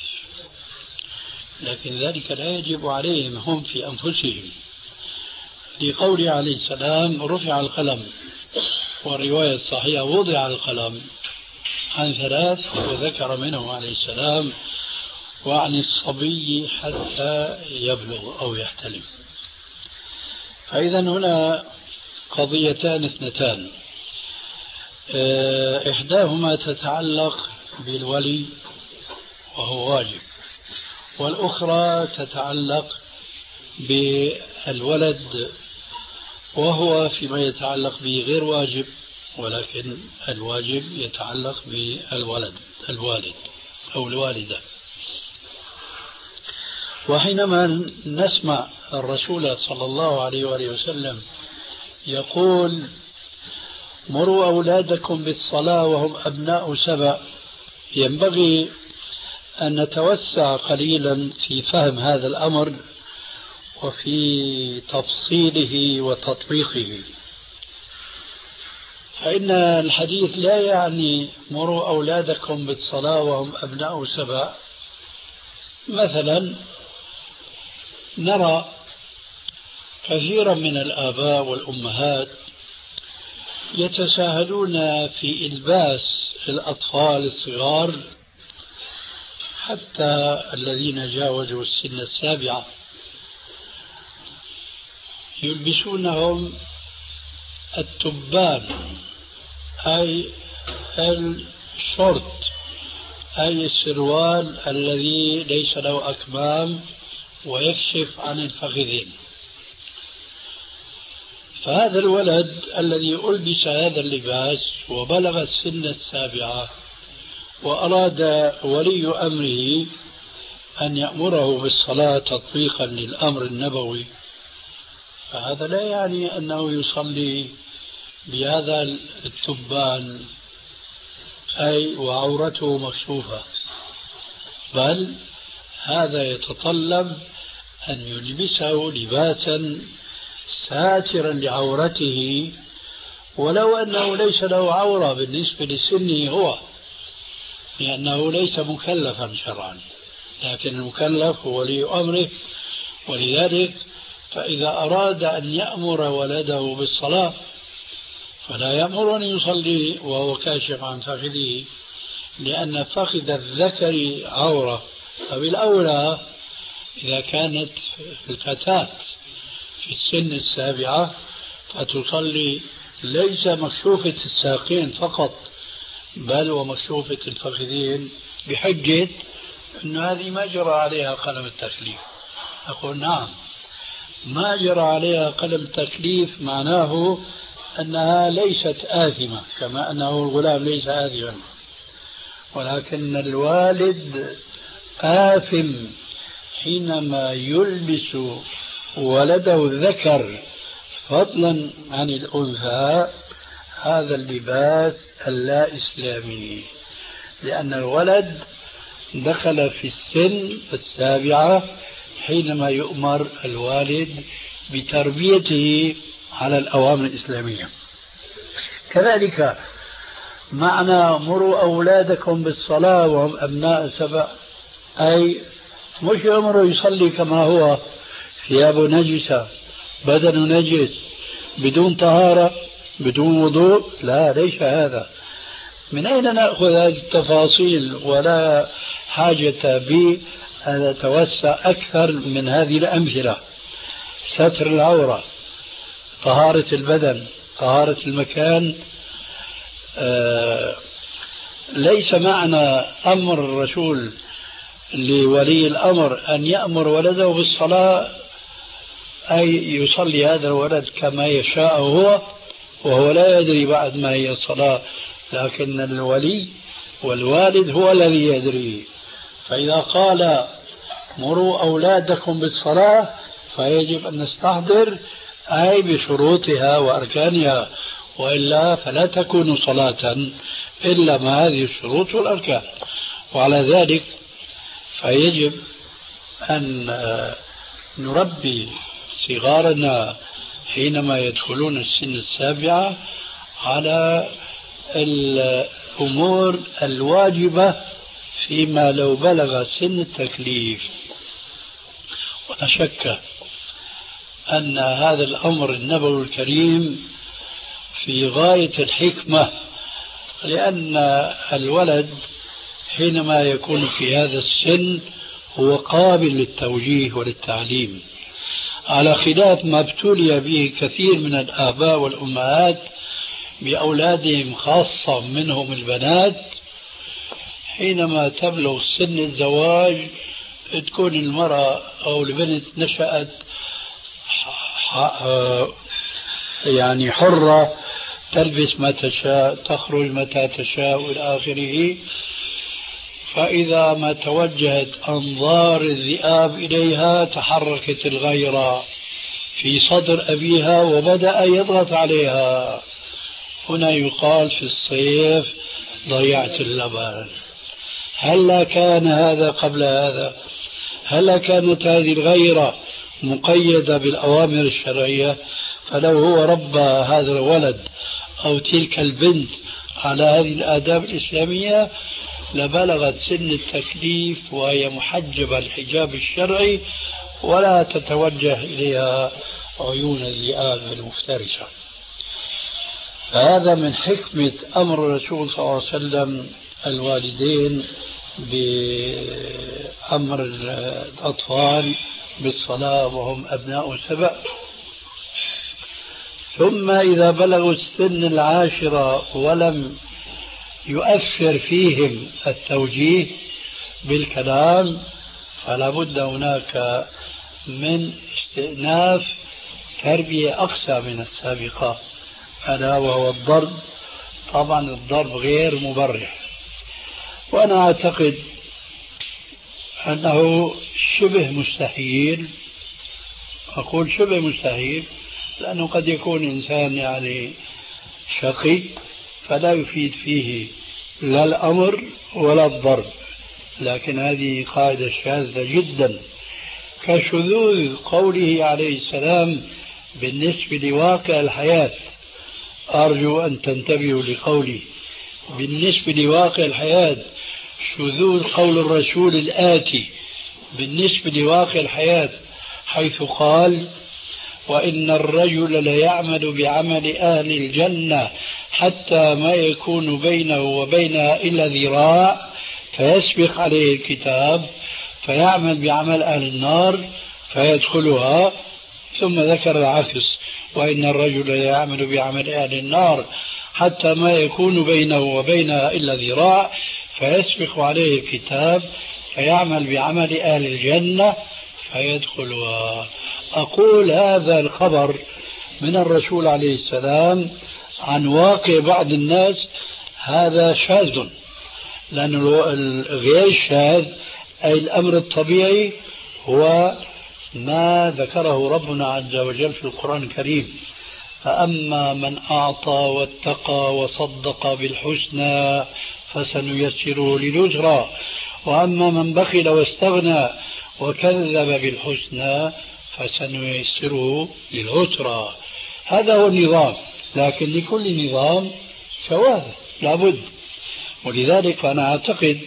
لكن ذلك لا يجب عليهم هم في أنفسهم، لقوله عليه السلام: رفع القلم، والرواية الصحيحة وضع القلم عن ثلاث، وذكر منه عليه السلام: وعن الصبي حتى يبلغ أو يحتلم. فإذا هنا قضيتان اثنتان، إحداهما تتعلق بالولي وهو واجب، والأخرى تتعلق بالولد وهو فيما يتعلق به غير واجب، ولكن الواجب يتعلق بالولد الوالد أو الوالدة. وحينما نسمع الرسول صلى الله عليه وآله وسلم يقول: مروا أولادكم بالصلاة وهم أبناء سبع، ينبغي أن نتوسع قليلا في فهم هذا الأمر وفي تفصيله وتطبيقه. فإن الحديث لا يعني مروا أولادكم بالصلاة وهم أبناء سبع. مثلا نرى كثيرا من الآباء والأمهات يتساهلون في إلباس الأطفال الصغار حتى الذين جاوزوا السن السابعة، يلبسونهم التبان، أي الشورت، أي السروال الذي ليس له أكمام ويكشف عن الفخذين. فهذا الولد الذي ألبس هذا اللباس وبلغ السن السابعة وأراد ولي أمره أن يأمره بالصلاة تطبيقا للأمر النبوي، فهذا لا يعني أنه يصلي بهذا التبان أي وعورته مكشوفة، بل هذا يتطلب أن يلبسه لباسا ساترا لعورته، ولو أنه ليس له عورة بالنسبة لسنه هو، لأنه ليس مكلفا شرعا، لكن المكلف هو ولي أمره. ولذلك فإذا أراد أن يأمر ولده بالصلاة فلا يأمر أن يصلي وهو كاشف عن فخذه، لأن فخذ الذكر عورة، فبالأولى إذا كانت الفتاة في السن السابعة فتصلي ليس مكشوفة الساقين فقط بل ومكشوفة الفخذين، بحجة أن هذه ما جرى عليها قلم التكليف. أقول نعم، ما جرى عليها قلم التكليف معناه أنها ليست آثمة، كما أنه الغلام ليس آثما، ولكن الوالد آثم حينما يلبس ولده الذكر فضلا عن الأنثى هذا اللباس اللا إسلامي، لأن الولد دخل في السن السابعة حينما يؤمر الوالد بتربيته على الأوامر الإسلامية. كذلك معنى مروا أولادكم بالصلاة وهم أبناء سبع، أي مش يأمر يصلي كما هو ثيابه نجسة، بدن نجس، بدون طهارة، بدون وضوء، لا ليس هذا. من أين نأخذ هذه التفاصيل؟ ولا حاجة بي أن أتوسع أكثر من هذه الأمثلة. ستر العورة، طهارة البدن، طهارة المكان. آه ليس معنى أمر الرسول لولي الأمر أن يأمر ولده بالصلاة أي يصلي هذا الولد كما يشاء هو وهو لا يدري بعد ما هي الصلاة، لكن الولي والوالد هو الذي يدري. فإذا قال مروا أولادكم بالصلاة فيجب أن نستحضر أي بشروطها وأركانها، وإلا فلا تكون صلاة إلا مع هذه الشروط والأركان. وعلى ذلك فيجب أن نربي صغارنا حينما يدخلون السن السابعة على الأمور الواجبة فيما لو بلغ سن التكليف. ولا شك أن هذا الأمر النبوي الكريم في غاية الحكمة، لأن الولد حينما يكون في هذا السن هو قابل للتوجيه وللتعليم، على خلاف ما ابتلي به كثير من الآباء والأمهات بأولادهم، خاصة منهم البنات، حينما تبلغ سن الزواج تكون المرأة أو البنت نشأت يعني حرة، تلبس ما تشاء، تخرج متى تشاء إلى آخره. فإذا ما توجهت أنظار الذئاب إليها تحركت الغيرة في صدر أبيها وبدأ يضغط عليها. هنا يقال في الصيف ضيعت اللبن. هل كان هذا قبل هذا؟ هل كانت هذه الغيرة مقيدة بالأوامر الشرعية؟ فلو هو ربى هذا الولد أو تلك البنت على هذه الآداب الإسلامية لبلغت سن التكليف وهي محجبة الحجاب الشرعي ولا تتوجه إليها عيون الذئاب المفترسة. فهذا من حكمة أمر الرسول صلى الله عليه وسلم الوالدين بأمر الأطفال بالصلاة وهم أبناء سبع. ثم إذا بلغوا السن العاشرة ولم يؤثر فيهم التوجيه بالكلام فلا بد هناك من استئناف تربية أقسى من السابقة، ألا وهو الضرب. طبعا الضرب غير مبرح، وأنا أعتقد أنه شبه مستحيل. أقول شبه مستحيل لأنه قد يكون إنسان يعني شقي فلا يفيد فيه لا الأمر ولا الضرب، لكن هذه قاعدة شاذة جدا، كشذوذ قوله عليه السلام بالنسبة لواقع الحياة. أرجو أن تنتبهوا لقولي بالنسبة لواقع الحياة، شذوذ قول الرسول الآتي بالنسبة لواقع الحياة، حيث قال وإن الرجل ليعمل بعمل أهل الجنة حتى ما يكون بينه وبينها إلا ذراع فيسبق عليه الكتاب فيعمل بعمل أهل النار فيدخلها، ثم ذكر العكس وإن الرجل ليعمل بعمل أهل النار حتى ما يكون بينه وبينها إلا ذراع فيسبق عليه الكتاب فيعمل بعمل أهل الجنة فيدخلها. أقول هذا الخبر من الرسول عليه السلام عن واقع بعض الناس هذا شاذ، لأن الغير الشاذ أي الأمر الطبيعي هو ما ذكره ربنا عز وجل في القرآن الكريم: فأما من أعطى واتقى وصدق بالحسنى فسنيسره لليسرى وأما من بخل واستغنى وكذب بالحسنى فسنيسره للعسرى. هذا هو النظام، لكن لكل نظام شواذ لابد. ولذلك أنا أعتقد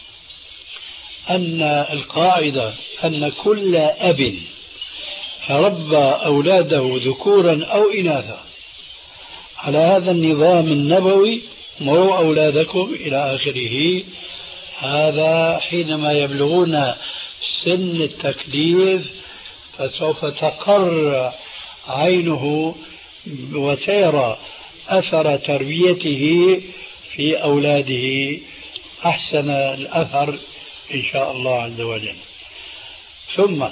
أن القاعدة أن كل أب ربى أولاده ذكورا أو إناثا على هذا النظام النبوي: مروا أولادكم إلى آخره، هذا حينما يبلغون سن التكليف فسوف تقر عينه وسيرى أثر تربيته في أولاده أحسن الأثر إن شاء الله عز وجل. ثم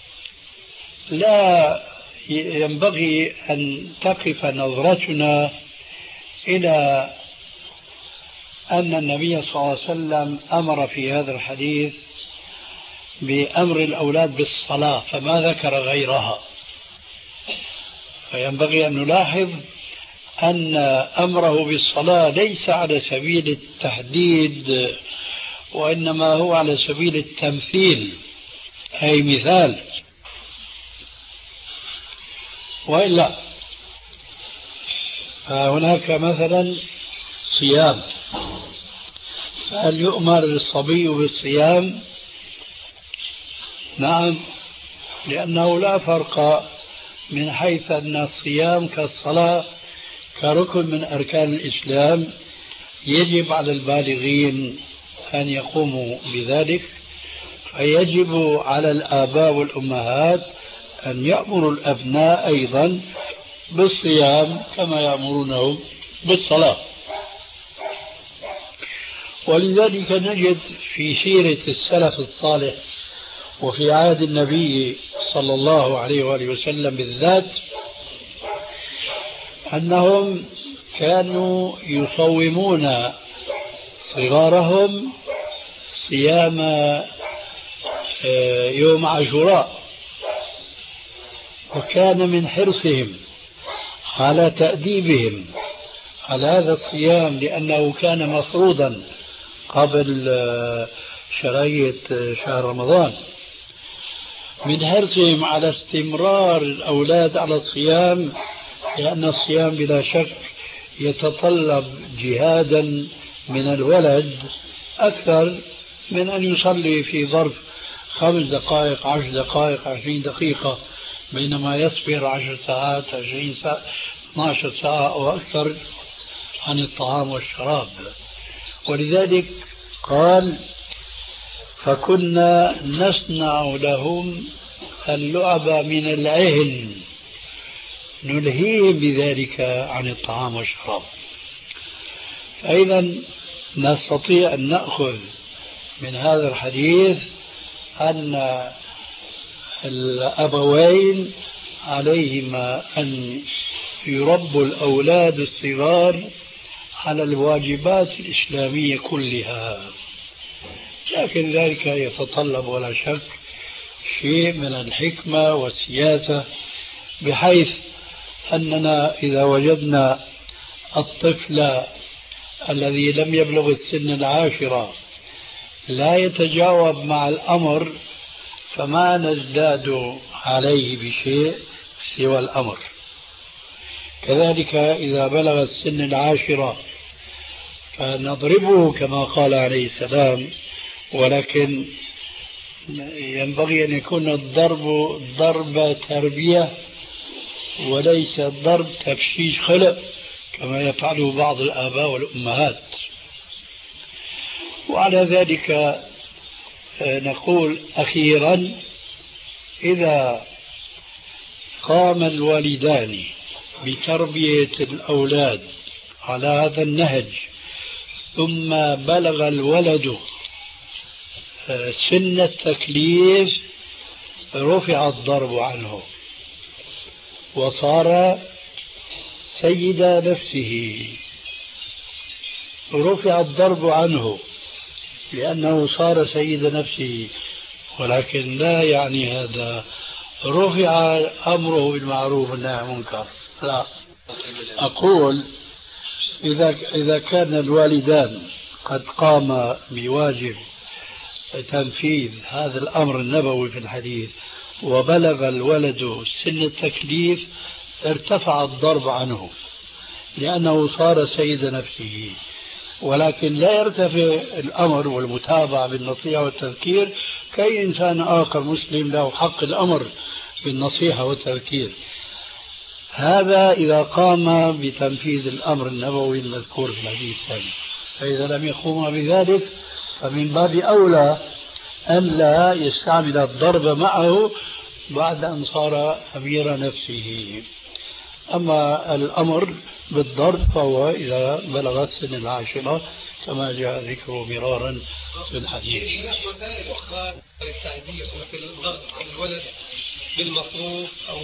لا ينبغي أن تقف نظرتنا إلى أن النبي صلى الله عليه وسلم أمر في هذا الحديث بأمر الأولاد بالصلاة فما ذكر غيرها. فينبغي أن نلاحظ أن أمره بالصلاة ليس على سبيل التحديد، وإنما هو على سبيل التمثيل، أي مثال. وإلا هناك مثلا صيام، فهل يؤمر الصبي بالصيام؟ نعم، لأنه لا فرق من حيث أن الصيام كالصلاة كركن من أركان الإسلام يجب على البالغين أن يقوموا بذلك، فيجب على الآباء والأمهات أن يأمروا الأبناء أيضا بالصيام كما يأمرونهم بالصلاة. ولذلك نجد في سيرة السلف الصالح وفي عهد النبي صلى الله عليه وآله وسلم بالذات أنهم كانوا يصومون صغارهم صيام يوم عاشوراء، وكان من حرصهم على تأديبهم على هذا الصيام لأنه كان مفروضا قبل شرعية شهر رمضان، من حرصهم على استمرار الأولاد على الصيام، لأن الصيام بلا شك يتطلب جهادا من الولد أكثر من أن يصلي في ظرف خمس دقائق عشر دقائق عشرين دقيقة، بينما يصبر عشر ساعات عشرين ساعة اثنتا عشرة ساعة أو أكثر عن الطعام والشراب. ولذلك قال: فكنا نصنع لهم اللعب من العهن نلهيهم بذلك عن الطعام والشراب. فإذا نستطيع أن نأخذ من هذا الحديث أن الأبوين عليهما أن يربوا الأولاد الصغار على الواجبات الإسلامية كلها. لكن ذلك يتطلب ولا شك شيء من الحكمة والسياسة، بحيث أننا إذا وجدنا الطفل الذي لم يبلغ السن العاشرة لا يتجاوب مع الأمر فما نزداد عليه بشيء سوى الأمر. كذلك إذا بلغ السن العاشرة فنضربه كما قال عليه السلام، ولكن ينبغي أن يكون الضرب ضرب تربية وليس ضرب تفشيش خلق كما يفعله بعض الآباء والأمهات. وعلى ذلك نقول أخيرا إذا قام الوالدان بتربية الأولاد على هذا النهج ثم بلغ الولد سن التكليف رفع الضرب عنه وصار سيد نفسه، رفع الضرب عنه لأنه صار سيد نفسه، ولكن لا يعني هذا رفع أمره بالمعروف والنهي عن المنكر، لا. أقول إذا إذا كان الوالدان قد قام بواجب تنفيذ هذا الأمر النبوي في الحديث وبلغ الولد سن التكليف ارتفع الضرب عنه لأنه صار سيد نفسه، ولكن لا يرتفع الأمر والمتابعة بالنصيحة والتذكير كأي إنسان آخر مسلم له حق الأمر بالنصيحة والتذكير. هذا إذا قام بتنفيذ الأمر النبوي المذكور في الحديث الثاني، فإذا لم يقوم بذلك فمن باب أولى أن لا يستعمل الضرب معه بعد أن صار أمير نفسه. أما الأمر بالضرب فهو إذا بلغ السن العاشرة كما جاء ذكره مرارا في الحديث. وسائل أخرى للتعذير مثل ضرب الولد بالمصروف أو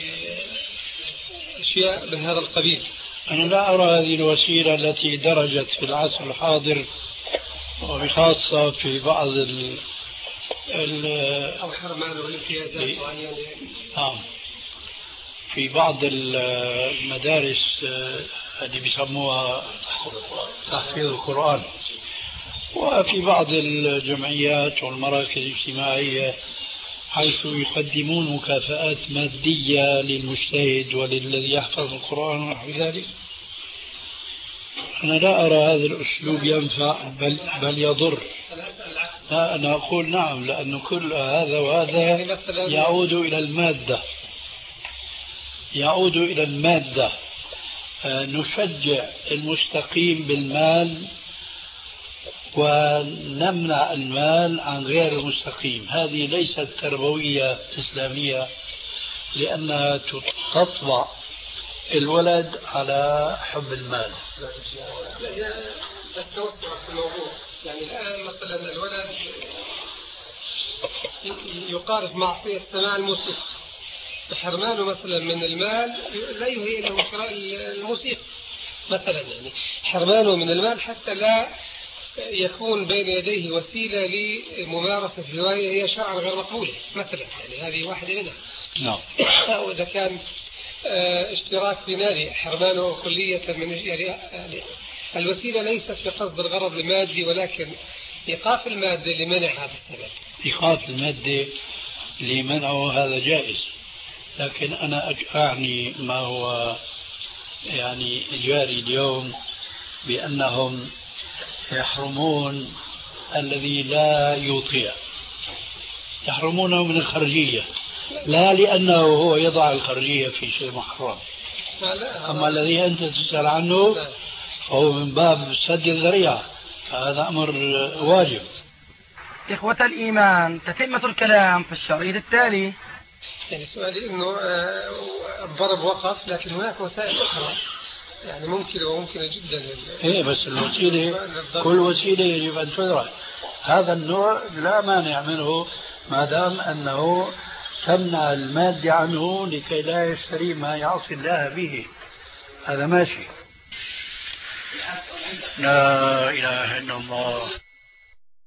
بأشياء من هذا القبيل. أنا لا أرى هذه الوسيلة التي درجت في العصر الحاضر، وبخاصة في بعض ال ال أو حرمان والامتيازات معينة. نعم، في بعض المدارس اللي بيسموها تحفيظ القرآن، وفي بعض الجمعيات والمراكز الاجتماعية حيث يقدمون مكافآت مادية للمجتهد وللذي يحفظ القرآن ونحو ذلك. أنا لا أرى هذا الأسلوب ينفع بل, بل يضر. لا، أنا أقول نعم، لأن كل هذا وهذا يعود إلى المادة يعود إلى المادة. نشجع المستقيم بالمال ونمنع المال عن غير المستقيم، هذه ليست تربوية إسلامية، لأنها تطبع الولد على حب المال. التوسع في الموضوع، يعني الآن مثلا الولد يقارف معصية سماع الموسيقى، حرمانه مثلا من المال لا يهيئ له شراء الموسيقى مثلا، يعني حرمانه من المال حتى لا يكون بين يديه وسيلة لممارسة هواية هي شرعا غير مقبولة مثلا، يعني هذه واحدة منها. نعم. أو إذا كان اشتراك في نادي حرمانه كلية من يعني الوسيلة ليست في قصد الغرض المادي، ولكن إيقاف المادة لمنع هذا السبب. إيقاف المادة لمنعه هذا جائز، لكن أنا أعني ما هو يعني جاري اليوم بأنهم يحرمون الذي لا يطيع، يحرمونه من الخرجية، لا لأنه هو يضع الخرجية في شيء محرم. أما الذي أنت تسأل عنه فهو من باب سد الذريعة، هذا أمر واجب. إخوة الإيمان، تتمة الكلام في الشريط التالي. يعني سؤالي إنه الضرب وقف، لكن هناك وسائل أخرى يعني ممكنة وممكنة جدا. إيه، بس الوسيلة كل وسيلة يجب أن تدرك. هذا النوع لا مانع منه ما دام أنه تمنع المادة عنه لكي لا يشتري ما يعصي الله به، هذا ماشي. لا إله إلا الله.